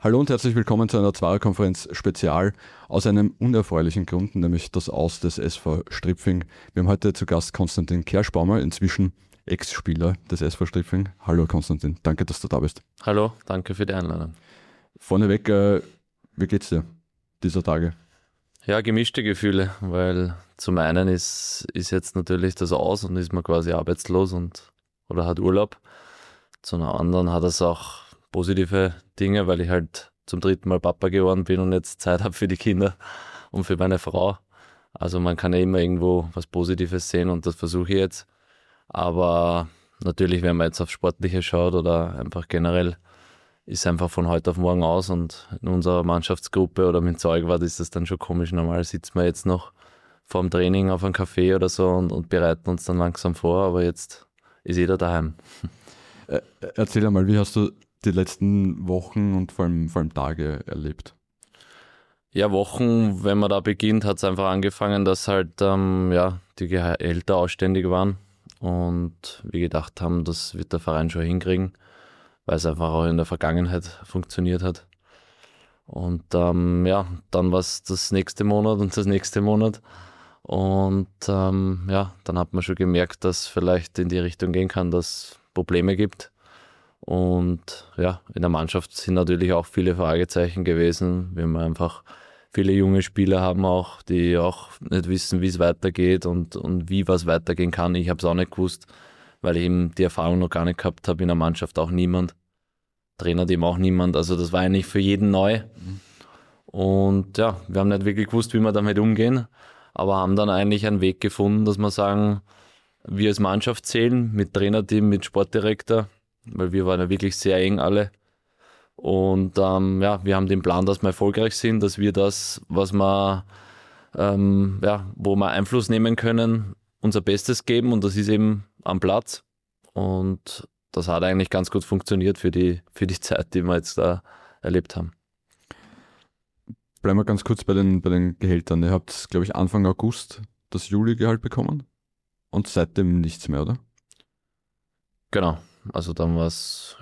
Hallo und herzlich willkommen zu einer Zweierkonferenz Spezial aus einem unerfreulichen Grund, nämlich das Aus des SV Stripfing. Wir haben heute zu Gast Konstantin Kerschbaumer, inzwischen Ex-Spieler des SV Stripfing. Hallo Konstantin, danke, dass du da bist. Hallo, danke für die Einladung. Vorneweg, wie geht's dir dieser Tage? Ja, gemischte Gefühle, weil zum einen ist jetzt natürlich das Aus und ist man quasi arbeitslos oder hat Urlaub. Zum anderen hat es auch positive Dinge, weil ich halt zum dritten Mal Papa geworden bin und jetzt Zeit habe für die Kinder und für meine Frau. Also man kann ja immer irgendwo was Positives sehen und das versuche ich jetzt. Aber natürlich, wenn man jetzt auf Sportliche schaut oder einfach generell, ist einfach von heute auf morgen aus und in unserer Mannschaftsgruppe oder mit Zeugwart ist das dann schon komisch. Normal sitzen wir jetzt noch vorm Training auf einem Café oder so und bereiten uns dann langsam vor, aber jetzt ist jeder daheim. Erzähl einmal, wie hast du die letzten Wochen und vor allem Tage erlebt? Ja, Wochen, wenn man da beginnt, hat es einfach angefangen, dass halt die Gehälter ausständig waren und wir gedacht haben, das wird der Verein schon hinkriegen, weil es einfach auch in der Vergangenheit funktioniert hat. Und dann war es das nächste Monat und das nächste Monat. Und dann hat man schon gemerkt, dass vielleicht in die Richtung gehen kann, dass es Probleme gibt. Und ja, in der Mannschaft sind natürlich auch viele Fragezeichen gewesen, wenn wir einfach viele junge Spieler haben auch, die auch nicht wissen, wie es weitergeht und wie was weitergehen kann. Ich habe es auch nicht gewusst, weil ich eben die Erfahrung noch gar nicht gehabt habe, in der Mannschaft auch niemand. Trainerteam auch niemand, also das war eigentlich für jeden neu. Und ja, wir haben nicht wirklich gewusst, wie wir damit umgehen, aber haben dann eigentlich einen Weg gefunden, dass wir sagen, wir als Mannschaft zählen, mit Trainerteam, mit Sportdirektor, weil wir waren ja wirklich sehr eng alle. Und wir haben den Plan, dass wir erfolgreich sind, dass wir das, was wir, wo wir Einfluss nehmen können, unser Bestes geben und das ist eben am Platz. Und das hat eigentlich ganz gut funktioniert für die Zeit, die wir jetzt da erlebt haben. Bleiben wir ganz kurz bei den Gehältern. Ihr habt, glaube ich, Anfang August das Juli-Gehalt bekommen und seitdem nichts mehr, oder? Genau, also dann war es,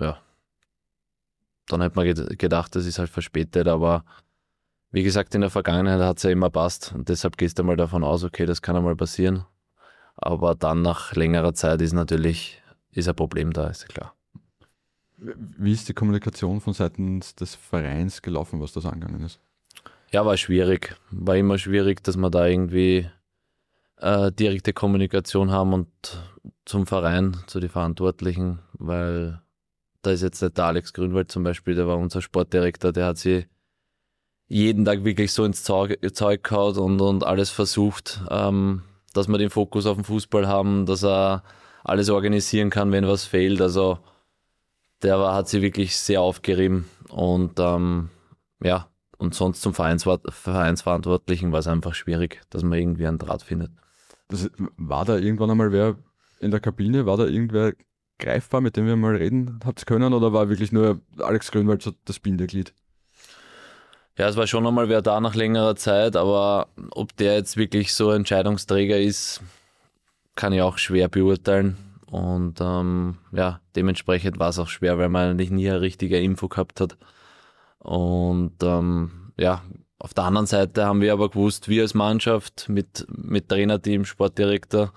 dann hat man gedacht, das ist halt verspätet, aber wie gesagt, in der Vergangenheit hat es ja immer passt und deshalb gehst du mal davon aus, okay, das kann einmal passieren. Aber dann nach längerer Zeit ist ein Problem da, ist ja klar. Wie ist die Kommunikation von seitens des Vereins gelaufen, was das angegangen ist? Ja, war schwierig. War immer schwierig, dass wir da irgendwie direkte Kommunikation haben und zum Verein, zu den Verantwortlichen, weil da ist jetzt nicht der Alex Grünwald zum Beispiel, der war unser Sportdirektor, der hat sich jeden Tag wirklich so ins Zeug gehauen und alles versucht, dass wir den Fokus auf den Fußball haben, dass er alles organisieren kann, wenn was fehlt. Also hat sich wirklich sehr aufgerieben und und sonst zum Vereinsverantwortlichen war es einfach schwierig, dass man irgendwie einen Draht findet. War da irgendwann einmal wer in der Kabine? War da irgendwer greifbar, mit dem wir mal reden habt können? Oder war wirklich nur Alex Grünwald so das Bindeglied? Ja, es war schon einmal wer da nach längerer Zeit, aber ob der jetzt wirklich so Entscheidungsträger ist, kann ich auch schwer beurteilen. Und dementsprechend war es auch schwer, weil man eigentlich nie eine richtige Info gehabt hat. Und auf der anderen Seite haben wir aber gewusst, wir als Mannschaft mit Trainerteam, Sportdirektor,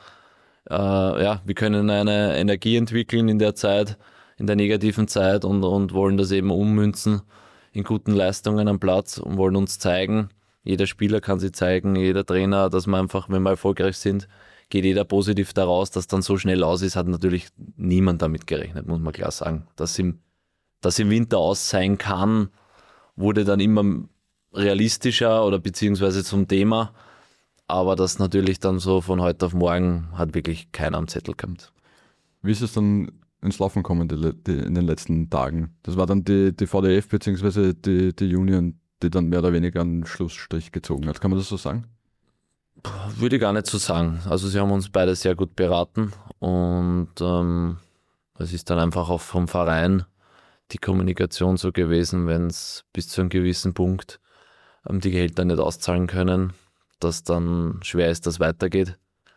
wir können eine Energie entwickeln in der Zeit, in der negativen Zeit und wollen das eben ummünzen in guten Leistungen am Platz und wollen uns zeigen. Jeder Spieler kann sich zeigen, jeder Trainer, dass wir einfach, wenn wir erfolgreich sind, geht jeder positiv daraus, dass dann so schnell aus ist, hat natürlich niemand damit gerechnet, muss man klar sagen. Dass im Winter aus sein kann, wurde dann immer realistischer oder beziehungsweise zum Thema, aber das natürlich dann so von heute auf morgen hat wirklich keiner am Zettel gehabt. Wie ist es dann ins Laufen gekommen in den letzten Tagen? Das war dann die VDF bzw. die Union, die dann mehr oder weniger einen Schlussstrich gezogen hat. Kann man das so sagen? Würde ich gar nicht so sagen. Also sie haben uns beide sehr gut beraten und es ist dann einfach auch vom Verein die Kommunikation so gewesen, wenn es bis zu einem gewissen Punkt die Gehälter nicht auszahlen können, dass dann schwer ist, dass weitergeht.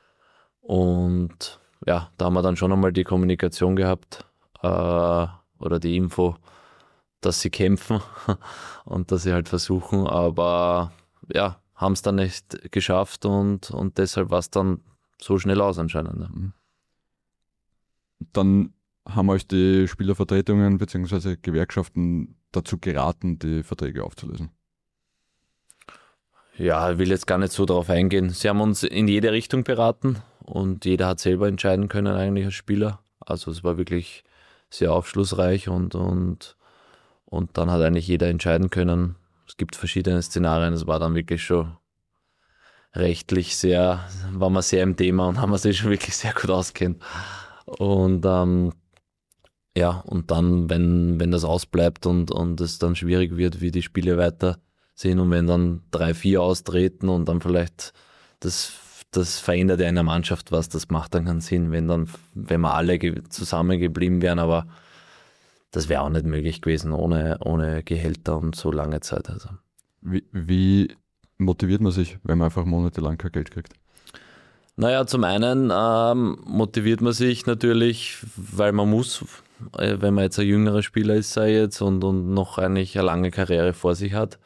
Und da haben wir dann schon einmal die Kommunikation gehabt oder die Info, dass sie kämpfen und dass sie halt versuchen, aber ja, haben es dann nicht geschafft und deshalb war es dann so schnell aus anscheinend. Ja. Dann haben euch die Spielervertretungen bzw. Gewerkschaften dazu geraten, die Verträge aufzulösen. Ja, ich will jetzt gar nicht so darauf eingehen. Sie haben uns in jede Richtung beraten und jeder hat selber entscheiden können eigentlich als Spieler. Also es war wirklich sehr aufschlussreich und dann hat eigentlich jeder entscheiden können. Es gibt verschiedene Szenarien. Es war dann wirklich schon rechtlich waren wir sehr im Thema und haben wir sich schon wirklich sehr gut auskennt. Und ja, und dann, wenn das ausbleibt und es dann schwierig wird, wie die Spiele weiter sind und wenn dann 3-4 austreten und dann vielleicht das verändert ja in der Mannschaft was, das macht dann keinen Sinn, wenn wir alle zusammen geblieben wären, aber das wäre auch nicht möglich gewesen ohne Gehälter und so lange Zeit. Also. Wie motiviert man sich, wenn man einfach monatelang kein Geld kriegt? Naja, zum einen motiviert man sich natürlich, weil man muss, wenn man jetzt ein jüngerer Spieler ist, sei jetzt, und noch eigentlich eine lange Karriere vor sich hat,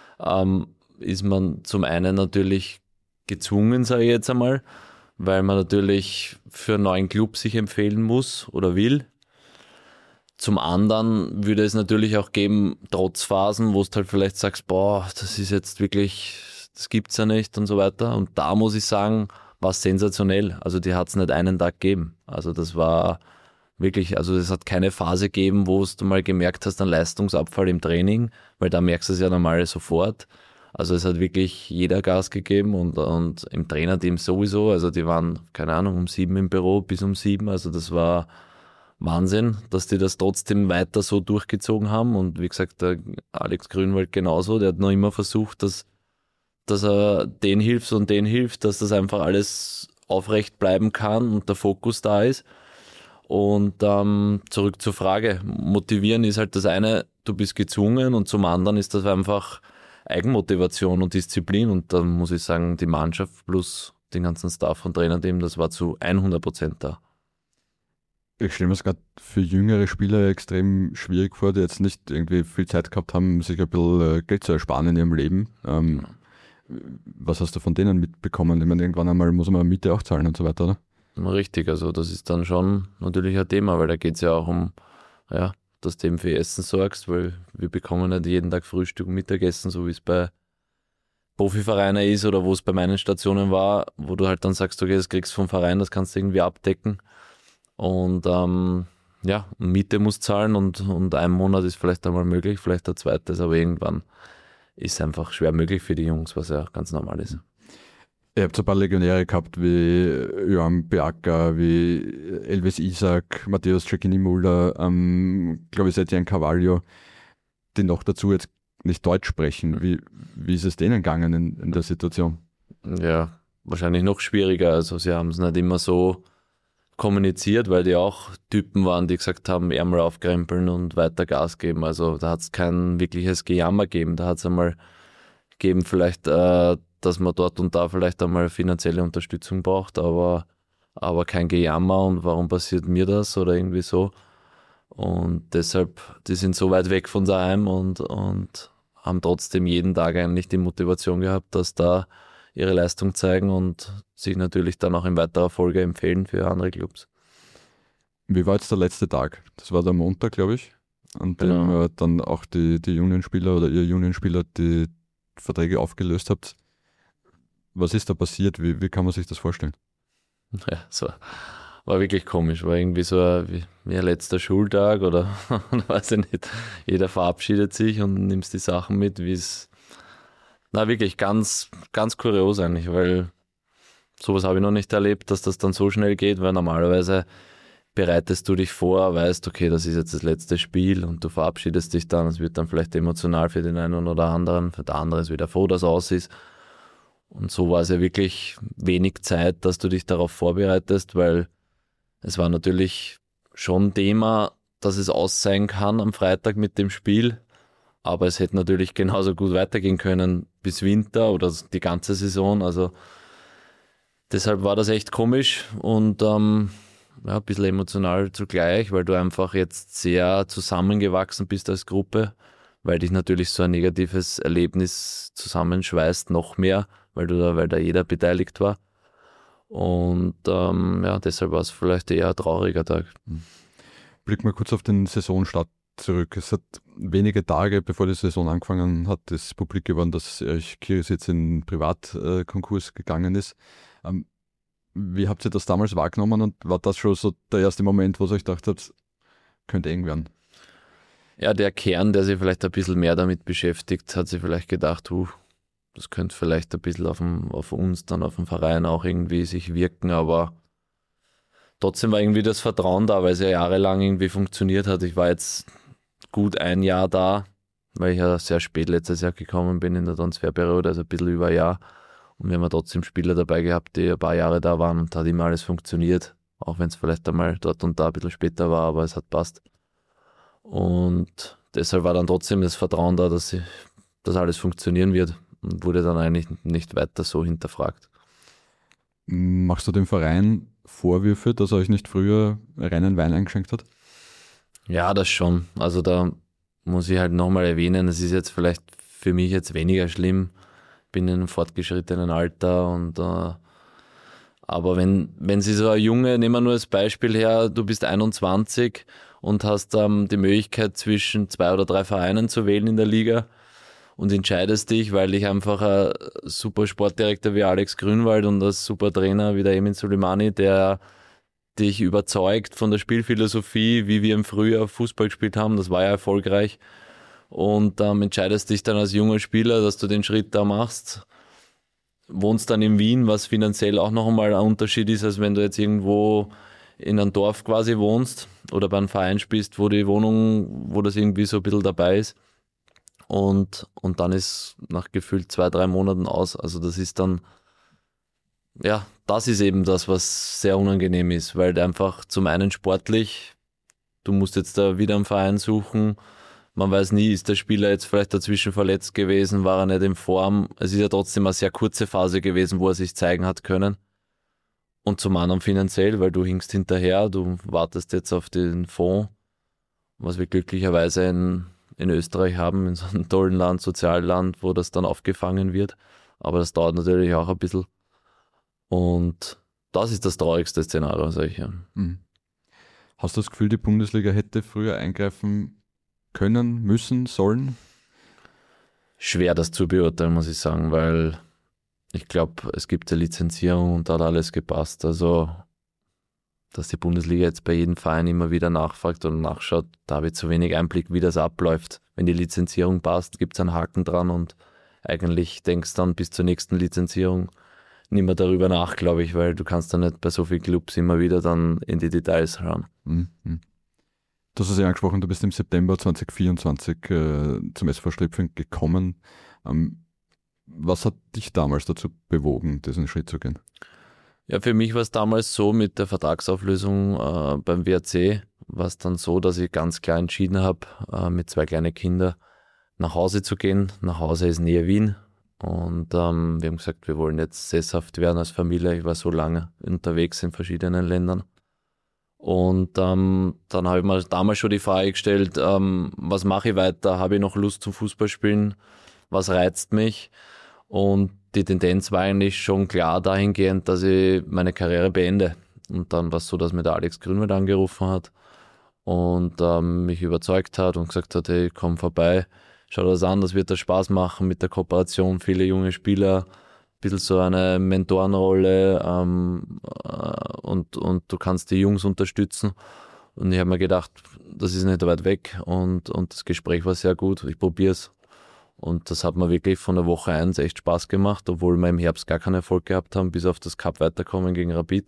ist man zum einen natürlich gezwungen, sage ich jetzt einmal, weil man natürlich für einen neuen Club sich empfehlen muss oder will. Zum anderen würde es natürlich auch geben, trotz Phasen, wo du halt vielleicht sagst, boah, das ist jetzt wirklich, das gibt's ja nicht und so weiter. Und da muss ich sagen, war es sensationell. Also die hat es nicht einen Tag gegeben. Also das war wirklich, also es hat keine Phase gegeben, wo du mal gemerkt hast, einen Leistungsabfall im Training, weil da merkst du es ja normal sofort. Also es hat wirklich jeder Gas gegeben und im Trainerteam sowieso. Also die waren, keine Ahnung, um 7 im Büro bis um 7. Also das war Wahnsinn, dass die das trotzdem weiter so durchgezogen haben. Und wie gesagt, der Alex Grünwald genauso, der hat noch immer versucht, dass er den hilft, dass das einfach alles aufrecht bleiben kann und der Fokus da ist. Und zurück zur Frage, motivieren ist halt das eine, du bist gezwungen, und zum anderen ist das einfach Eigenmotivation und Disziplin, und da muss ich sagen, die Mannschaft plus den ganzen Staff und Trainerteam, das war zu 100% da. Ich stelle mir es gerade für jüngere Spieler extrem schwierig vor, die jetzt nicht irgendwie viel Zeit gehabt haben, sich ein bisschen Geld zu ersparen in ihrem Leben. Was hast du von denen mitbekommen? Ich meine, irgendwann einmal muss man Miete auch zahlen und so weiter, oder? Richtig, also das ist dann schon natürlich ein Thema, weil da geht es ja auch um, ja, dass du eben für Essen sorgst, weil wir bekommen nicht jeden Tag Frühstück und Mittagessen, so wie es bei Profivereinen ist oder wo es bei meinen Stationen war, wo du halt dann sagst, okay, das kriegst du vom Verein, das kannst du irgendwie abdecken. Und ja, Miete muss zahlen und ein Monat ist vielleicht einmal möglich, vielleicht der zweite, aber irgendwann ist es einfach schwer möglich für die Jungs, was ja ganz normal ist. Ihr habt so ein paar Legionäre gehabt wie Johan Beacker, wie Elvis Isak, Matthäus Cecchini-Mulder, glaube ich, Etienne Carvalho, die noch dazu jetzt nicht Deutsch sprechen. Wie ist es denen gegangen in der Situation? Ja, wahrscheinlich noch schwieriger. Also sie haben es nicht immer so kommuniziert, weil die auch Typen waren, die gesagt haben, Ärmel aufkrempeln und weiter Gas geben. Also da hat es kein wirkliches Gejammer gegeben. Da hat es einmal gegeben vielleicht, dass man dort und da vielleicht einmal finanzielle Unterstützung braucht, aber kein Gejammer und warum passiert mir das oder irgendwie so. Und deshalb, die sind so weit weg von daheim und haben trotzdem jeden Tag eigentlich die Motivation gehabt, dass da ihre Leistung zeigen und sich natürlich dann auch in weiterer Folge empfehlen für andere Clubs. Wie war jetzt der letzte Tag? Das war der Montag, glaube ich, an dem dann auch die Union-Spieler oder ihr Union-Spieler die Verträge aufgelöst habt. Was ist da passiert? Wie kann man sich das vorstellen? Ja, es war wirklich komisch. War irgendwie so wie ein letzter Schultag oder weiß ich nicht. Jeder verabschiedet sich und nimmst die Sachen mit, wie es. Na, wirklich ganz, ganz kurios eigentlich, weil sowas habe ich noch nicht erlebt, dass das dann so schnell geht, weil normalerweise bereitest du dich vor, weißt, okay, das ist jetzt das letzte Spiel und du verabschiedest dich dann. Es wird dann vielleicht emotional für den einen oder anderen, für der andere ist wieder froh, dass es aus ist. Und so war es ja wirklich wenig Zeit, dass du dich darauf vorbereitest, weil es war natürlich schon Thema, dass es aus sein kann am Freitag mit dem Spiel. Aber es hätte natürlich genauso gut weitergehen können bis Winter oder die ganze Saison. Also deshalb war das echt komisch. Und ein bisschen emotional zugleich, weil du einfach jetzt sehr zusammengewachsen bist als Gruppe, weil dich natürlich so ein negatives Erlebnis zusammenschweißt, noch mehr, weil da jeder beteiligt war. Und deshalb war es vielleicht eher ein trauriger Tag. Blick mal kurz auf den Saisonstart zurück. Es hat wenige Tage, bevor die Saison angefangen hat, ist publik geworden, dass Kiris jetzt in Privatkonkurs gegangen ist. Wie habt ihr das damals wahrgenommen und war das schon so der erste Moment, wo ihr euch gedacht habt, könnte eng werden? Ja, der Kern, der sich vielleicht ein bisschen mehr damit beschäftigt, hat sich vielleicht gedacht, das könnte vielleicht ein bisschen auf uns, dann auf den Verein auch irgendwie sich wirken, aber trotzdem war irgendwie das Vertrauen da, weil es ja jahrelang irgendwie funktioniert hat. Ich war jetzt gut ein Jahr da, weil ich ja sehr spät letztes Jahr gekommen bin in der Transferperiode, also ein bisschen über ein Jahr. Und wir haben ja trotzdem Spieler dabei gehabt, die ein paar Jahre da waren und hat immer alles funktioniert. Auch wenn es vielleicht einmal dort und da ein bisschen später war, aber es hat passt. Und deshalb war dann trotzdem das Vertrauen da, dass alles funktionieren wird und wurde dann eigentlich nicht weiter so hinterfragt. Machst du dem Verein Vorwürfe, dass er euch nicht früher reinen Wein eingeschenkt hat? Ja, das schon. Also da muss ich halt nochmal erwähnen, es ist jetzt vielleicht für mich jetzt weniger schlimm. Bin in einem fortgeschrittenen Alter und aber wenn sie so ein Junge, nehmen wir nur als Beispiel her, du bist 21 und hast die Möglichkeit zwischen 2 oder 3 Vereinen zu wählen in der Liga und entscheidest dich, weil dich einfach ein super Sportdirektor wie Alex Grünwald und ein super Trainer wie der Emin Suleimani, der dich überzeugt von der Spielphilosophie, wie wir im Frühjahr Fußball gespielt haben, das war ja erfolgreich. Und entscheidest dich dann als junger Spieler, dass du den Schritt da machst. Wohnst dann in Wien, was finanziell auch noch einmal ein Unterschied ist, als wenn du jetzt irgendwo in einem Dorf quasi wohnst oder bei einem Verein spielst, wo die Wohnung, wo das irgendwie so ein bisschen dabei ist. Und dann ist nach gefühlt 2, 3 Monaten aus. Also das ist dann, ja, das ist eben das, was sehr unangenehm ist, weil einfach zum einen sportlich, du musst jetzt da wieder einen Verein suchen. Man weiß nie, ist der Spieler jetzt vielleicht dazwischen verletzt gewesen, war er nicht in Form. Es ist ja trotzdem eine sehr kurze Phase gewesen, wo er sich zeigen hat können. Und zum anderen finanziell, weil du hinkst hinterher, du wartest jetzt auf den Fonds, was wir glücklicherweise in Österreich haben, in so einem tollen Land, Sozialland, wo das dann aufgefangen wird. Aber das dauert natürlich auch ein bisschen. Und das ist das traurigste Szenario, sage ich ja. Mhm. Hast du das Gefühl, die Bundesliga hätte früher eingreifen können, müssen, sollen? Schwer das zu beurteilen, muss ich sagen, weil ich glaube, es gibt eine Lizenzierung und da hat alles gepasst. Also, dass die Bundesliga jetzt bei jedem Verein immer wieder nachfragt und nachschaut, da habe ich zu wenig Einblick, wie das abläuft. Wenn die Lizenzierung passt, gibt es einen Haken dran und eigentlich denkst dann bis zur nächsten Lizenzierung nicht mehr darüber nach, glaube ich, weil du kannst dann nicht bei so vielen Clubs immer wieder dann in die Details schauen. Mhm. Du hast es ja angesprochen, du bist im September 2024 zum SV Stripfing gekommen. Was hat dich damals dazu bewogen, diesen Schritt zu gehen? Ja, für mich war es damals so mit der Vertragsauflösung beim WRC, war es dann so, dass ich ganz klar entschieden habe, mit 2 kleinen Kindern nach Hause zu gehen. Nach Hause ist näher Wien und wir haben gesagt, wir wollen jetzt sesshaft werden als Familie. Ich war so lange unterwegs in verschiedenen Ländern. Und dann habe ich mir damals schon die Frage gestellt, was mache ich weiter? Habe ich noch Lust zum Fußballspielen? Was reizt mich? Und die Tendenz war eigentlich schon klar dahingehend, dass ich meine Karriere beende. Und dann war es so, dass mir der Alex Grünwald angerufen hat und mich überzeugt hat und gesagt hat, hey, komm vorbei, schau das an, das wird dir Spaß machen mit der Kooperation, viele junge Spieler, bisschen so eine Mentorenrolle und du kannst die Jungs unterstützen. Und ich habe mir gedacht, das ist nicht weit weg und das Gespräch war sehr gut, ich probiere es. Und das hat mir wirklich von der Woche 1 echt Spaß gemacht, obwohl wir im Herbst gar keinen Erfolg gehabt haben, bis auf das Cup weiterkommen gegen Rapid.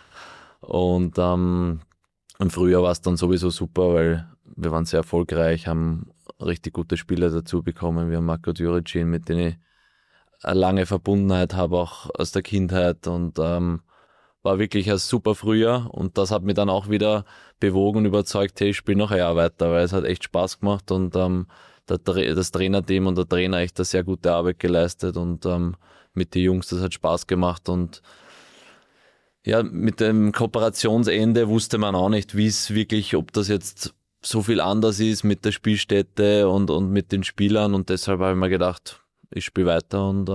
Und im Frühjahr war es dann sowieso super, weil wir waren sehr erfolgreich, haben richtig gute Spieler dazu bekommen. Wir haben Marko Djuricin, mit denen ich eine lange Verbundenheit habe, auch aus der Kindheit und war wirklich ein super Frühjahr und das hat mich dann auch wieder bewogen und überzeugt, hey, ich spiele noch ein Jahr weiter, weil es hat echt Spaß gemacht und das Trainerteam und der Trainer echt eine sehr gute Arbeit geleistet und mit den Jungs, das hat Spaß gemacht und Ja, mit dem Kooperationsende wusste man auch nicht, wie es wirklich, ob das jetzt so viel anders ist mit der Spielstätte und mit den Spielern, und deshalb habe ich mir gedacht, ich spiele weiter und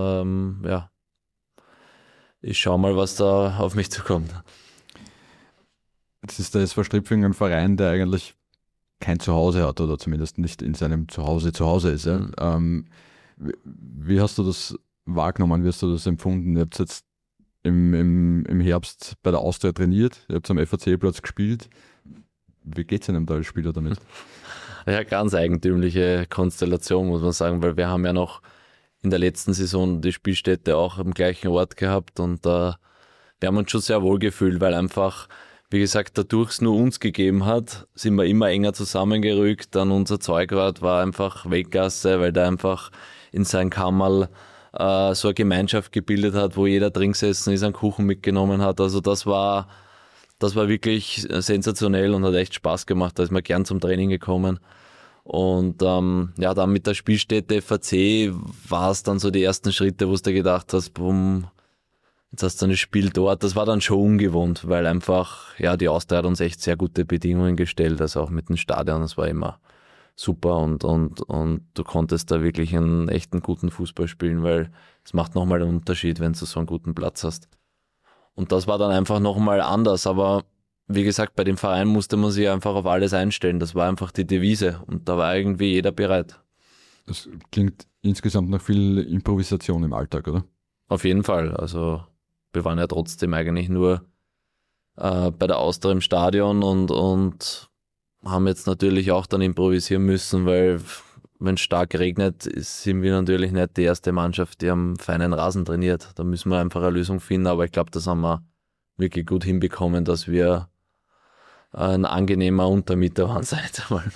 ich schaue mal, was da auf mich zukommt. Jetzt ist der SV Stripfing ein Verein, der eigentlich kein Zuhause hat oder zumindest nicht in seinem Zuhause ist. Ja? Wie hast du das wahrgenommen? Wie hast du das empfunden? Ihr habt jetzt im Herbst bei der Austria trainiert, ihr habt am FAC-Platz gespielt. Wie geht es einem da als Spieler damit? Ja, ganz eigentümliche Konstellation, muss man sagen, weil wir haben ja noch in der letzten Saison die Spielstätte auch am gleichen Ort gehabt, und wir haben uns schon sehr wohl gefühlt, weil einfach, wie gesagt, dadurch es nur uns gegeben hat, sind wir immer enger zusammengerückt. Dann unser Zeugwart war einfach Weltklasse, weil der einfach in seinem Kammerl so eine Gemeinschaft gebildet hat, wo jeder drin gesessen ist, einen Kuchen mitgenommen hat. Also das war wirklich sensationell und hat echt Spaß gemacht. Da ist man gern zum Training gekommen. Und dann mit der Spielstätte FAC war es dann so die ersten Schritte, wo du gedacht hast, bumm, jetzt hast du ein Spiel dort. Das war dann schon ungewohnt, weil einfach, die Austria hat uns echt sehr gute Bedingungen gestellt, also auch mit dem Stadion. Das war immer super, und du konntest da wirklich einen echten guten Fußball spielen, weil es macht nochmal einen Unterschied, wenn du so einen guten Platz hast. Und das war dann einfach nochmal anders, aber wie gesagt, bei dem Verein musste man sich einfach auf alles einstellen. Das war einfach die Devise, und da war irgendwie jeder bereit. Das klingt insgesamt nach viel Improvisation im Alltag, oder? Auf jeden Fall, also wir waren ja trotzdem eigentlich nur bei der Austria im Stadion und haben jetzt natürlich auch dann improvisieren müssen, weil wenn es stark regnet, sind wir natürlich nicht die erste Mannschaft, die am feinen Rasen trainiert. Da müssen wir einfach eine Lösung finden, aber ich glaube, das haben wir wirklich gut hinbekommen, dass wir ein angenehmer Untermieter waren, sag ich mal.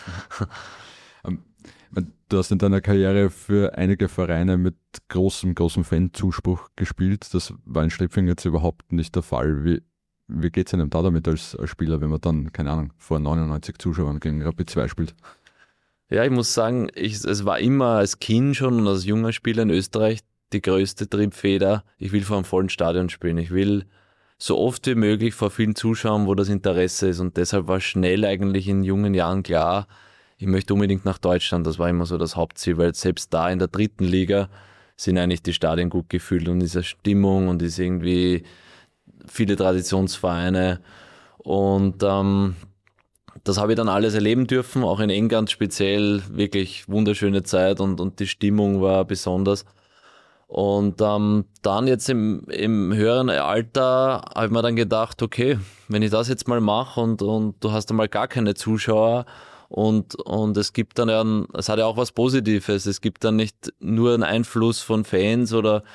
Du hast in deiner Karriere für einige Vereine mit großem Fanzuspruch gespielt. Das war in Stripfing jetzt überhaupt nicht der Fall. Wie geht es einem da damit als Spieler, wenn man dann, keine Ahnung, vor 99 Zuschauern gegen Rapid 2 spielt? Ja, ich muss sagen, es war immer als Kind schon und als junger Spieler in Österreich die größte Triebfeder. Ich will vor einem vollen Stadion spielen. Ich will so oft wie möglich vor vielen Zuschauern, wo das Interesse ist. Und deshalb war schnell eigentlich in jungen Jahren klar, ich möchte unbedingt nach Deutschland. Das war immer so das Hauptziel, weil selbst da in der 3. Liga sind eigentlich die Stadien gut gefüllt und diese Stimmung und ist irgendwie viele Traditionsvereine. Und das habe ich dann alles erleben dürfen, auch in England speziell, wirklich wunderschöne Zeit und die Stimmung war besonders. Und dann jetzt im höheren Alter habe ich mir dann gedacht, okay, wenn ich das jetzt mal mache und du hast einmal gar keine Zuschauer und es gibt dann es hat ja auch was Positives, es gibt dann nicht nur einen Einfluss von Fans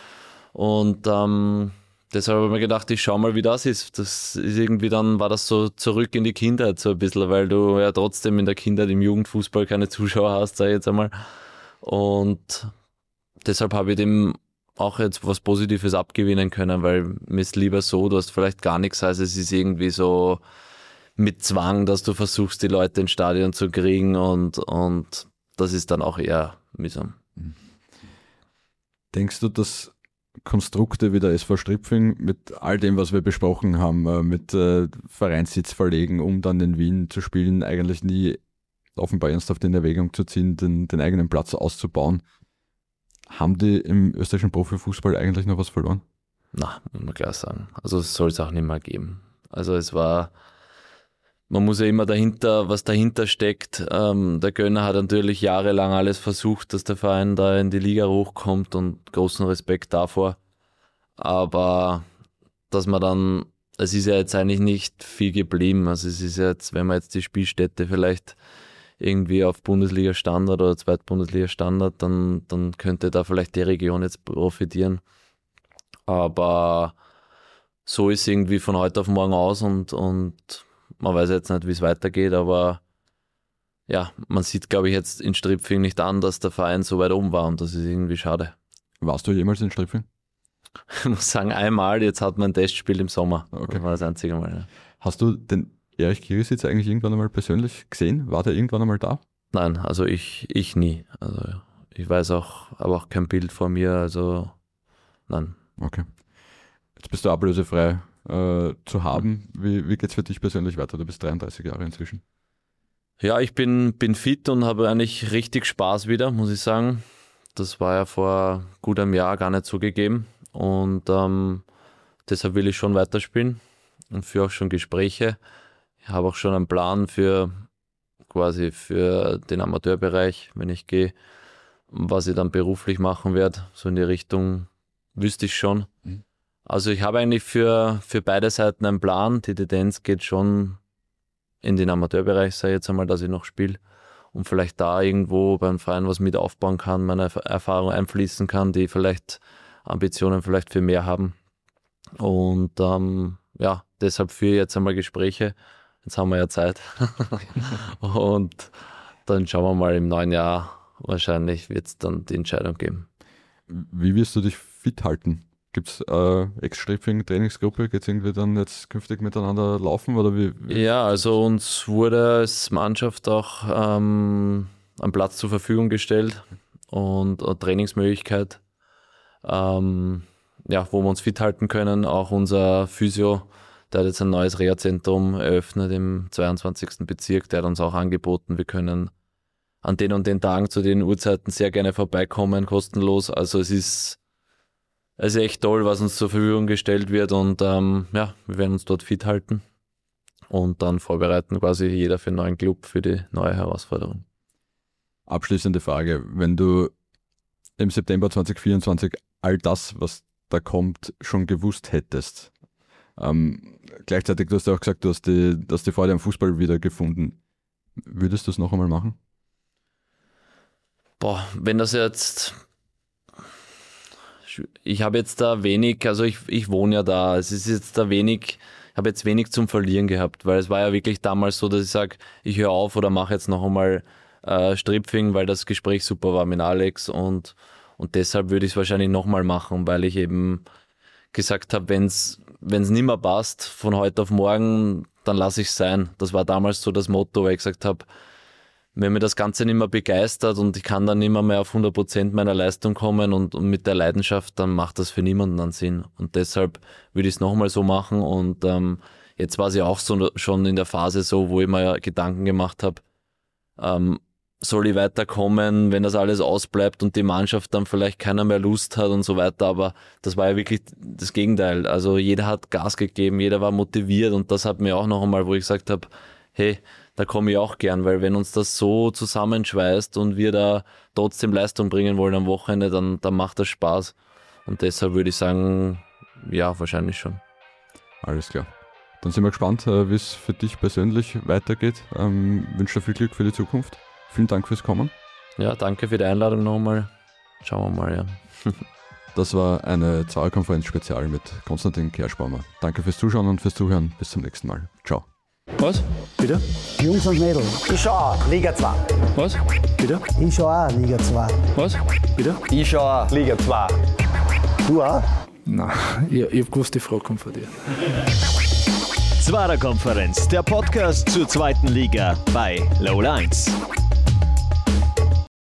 deshalb habe ich mir gedacht, ich schau mal, wie das ist. Das ist irgendwie dann, war das so zurück in die Kindheit so ein bisschen, weil du ja trotzdem in der Kindheit im Jugendfußball keine Zuschauer hast, sag ich jetzt einmal. Und deshalb habe ich dem auch jetzt was Positives abgewinnen können, weil mir ist lieber so, du hast vielleicht gar nichts, also es ist irgendwie so mit Zwang, dass du versuchst, die Leute ins Stadion zu kriegen und das ist dann auch eher mühsam. Denkst du, dass Konstrukte wie der SV Stripfing mit all dem, was wir besprochen haben, mit Vereinssitz verlegen, um dann in Wien zu spielen, eigentlich nie offenbar ernsthaft in Erwägung zu ziehen, den eigenen Platz auszubauen? Haben die im österreichischen Profifußball eigentlich noch was verloren? Na, muss man klar sagen. Also es soll es auch nicht mehr geben. Also man muss ja immer was dahinter steckt. Der Gönner hat natürlich jahrelang alles versucht, dass der Verein da in die Liga hochkommt und großen Respekt davor. Aber dass man dann, es ist ja jetzt eigentlich nicht viel geblieben. Also es ist jetzt, wenn man jetzt die Spielstätte vielleicht irgendwie auf Bundesliga-Standard oder Zweitbundesliga-Standard, dann könnte da vielleicht die Region jetzt profitieren. Aber so ist irgendwie von heute auf morgen aus und man weiß jetzt nicht, wie es weitergeht, aber ja, man sieht, glaube ich, jetzt in Stripfing nicht an, dass der Verein so weit oben war und das ist irgendwie schade. Warst du jemals in Stripfing? Ich muss sagen, einmal, jetzt hat man ein Testspiel im Sommer. Okay. Das war das einzige Mal. Ja. Hast du den Erich Kirisitz eigentlich irgendwann einmal persönlich gesehen? War der irgendwann einmal da? Nein, also ich nie. Also ich weiß auch, aber auch kein Bild vor mir, also nein. Okay. Jetzt bist du ablösefrei zu haben. Wie geht es für dich persönlich weiter? Du bist 33 Jahre inzwischen. Ja, ich bin fit und habe eigentlich richtig Spaß wieder, muss ich sagen. Das war ja vor gut einem Jahr gar nicht so gegeben und deshalb will ich schon weiterspielen und führe auch schon Gespräche. Ich habe auch schon einen Plan für den Amateurbereich, wenn ich gehe, was ich dann beruflich machen werde. So in die Richtung wüsste ich schon. Also ich habe eigentlich für beide Seiten einen Plan. Die Tendenz geht schon in den Amateurbereich, sage ich jetzt einmal, dass ich noch spiele und vielleicht da irgendwo beim Verein was mit aufbauen kann, meine Erfahrung einfließen kann, die vielleicht Ambitionen vielleicht für mehr haben. Und deshalb führe ich jetzt einmal Gespräche. Jetzt haben wir ja Zeit. Und dann schauen wir mal im neuen Jahr. Wahrscheinlich wird es dann die Entscheidung geben. Wie wirst du dich fit halten? Gibt es Ex-Stripping-Trainingsgruppe? Geht es irgendwie dann jetzt künftig miteinander laufen? Oder wie? Ja, also uns wurde als Mannschaft auch ein Platz zur Verfügung gestellt und eine Trainingsmöglichkeit, wo wir uns fit halten können. Auch unser Physio, der hat jetzt ein neues Reha-Zentrum eröffnet im 22. Bezirk, der hat uns auch angeboten, wir können an den und den Tagen zu den Uhrzeiten sehr gerne vorbeikommen, kostenlos. Also es ist echt toll, was uns zur Verfügung gestellt wird und wir werden uns dort fit halten und dann vorbereiten quasi jeder für einen neuen Club, für die neue Herausforderung. Abschließende Frage, wenn du im September 2024 all das, was da kommt, schon gewusst hättest, gleichzeitig, du hast ja auch gesagt, du hast die Freude am Fußball wieder gefunden, würdest du es noch einmal machen? Wenn das jetzt... Ich habe jetzt da wenig, also ich wohne ja da, es ist jetzt da wenig, ich habe jetzt wenig zum Verlieren gehabt, weil es war ja wirklich damals so, dass ich sage, ich höre auf oder mache jetzt noch einmal Stripping, weil das Gespräch super war mit Alex und deshalb würde ich es wahrscheinlich nochmal machen, weil ich eben gesagt habe, wenn es nicht mehr passt von heute auf morgen, dann lasse ich es sein. Das war damals so das Motto, weil ich gesagt habe, wenn mir das Ganze nicht mehr begeistert und ich kann dann nicht mehr auf 100% meiner Leistung kommen und mit der Leidenschaft, dann macht das für niemanden einen Sinn. Und deshalb würde ich es nochmal so machen. Und jetzt war es ja auch so schon in der Phase so, wo ich mir Gedanken gemacht habe, soll ich weiterkommen, wenn das alles ausbleibt und die Mannschaft dann vielleicht keiner mehr Lust hat und so weiter. Aber das war ja wirklich das Gegenteil. Also jeder hat Gas gegeben, jeder war motiviert und das hat mir auch noch einmal, wo ich gesagt habe, hey, da komme ich auch gern, weil wenn uns das so zusammenschweißt und wir da trotzdem Leistung bringen wollen am Wochenende, dann macht das Spaß. Und deshalb würde ich sagen, ja, wahrscheinlich schon. Alles klar. Dann sind wir gespannt, wie es für dich persönlich weitergeht. Wünsche dir viel Glück für die Zukunft. Vielen Dank fürs Kommen. Ja, danke für die Einladung nochmal. Schauen wir mal, ja. Das war eine Zauberkonferenz-Spezial mit Konstantin Kerschbaumer. Danke fürs Zuschauen und fürs Zuhören. Bis zum nächsten Mal. Ciao. Was? Bitte? Jungs und Mädels. Ich schau auch Liga 2. Was? Bitte? Ich schau auch Liga 2. Was? Bitte? Ich schau auch Liga 2. Du auch? Nein, ich hab gewusst, die Frage kommt von dir. Zwarer Konferenz, der Podcast zur zweiten Liga bei Low Lines.